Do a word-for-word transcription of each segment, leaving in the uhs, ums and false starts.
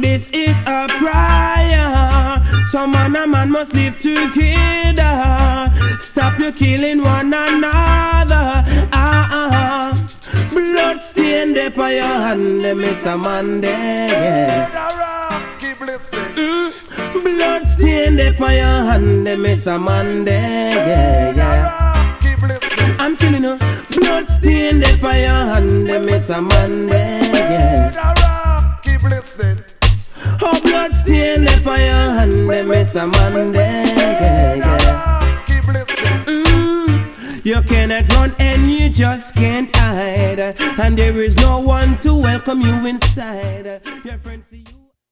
this is a prayer. Some man and man must live together. Stop you killing one another. Ah ah. Blood stain there for your hand, Mister Monday. Yeah. Keep listening. Mm. Blood stain there for your hand, Mister Monday. Yeah, yeah. Keep listening. I'm killing you. Blood stain there for your hand, Mister Monday. Yeah. Keep listening. Oh, blood stain there for your hand, Mister Monday. Yeah, yeah. Keep listening. Mm. You cannot run and you just can't hide, and there is no one to welcome you inside. Your friends see you.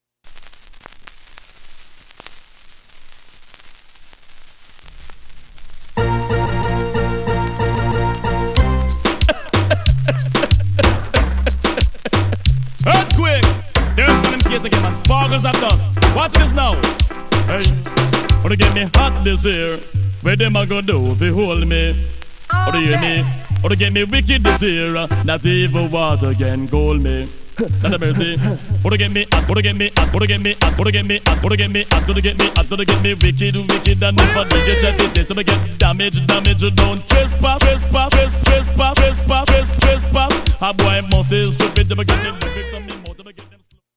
Earthquake! There's one in case again, man. Sparkles of dust. Watch this now. Hey, wanna get me hot this year? Where them a go do if you hold me? Or do you hear me? Or to get me wicked this year? Not even water can cool me. Not a mercy. Or to get me, or to get me, or to get me, or to get me, or to get me, or to get me, or to get me wicked, wicked, and never did you check it. So to get damage, damage, don't trespass, trespass, trespass, trespass, trespass, trespass. A boy must is stupid, them get me lyrics on me mouth.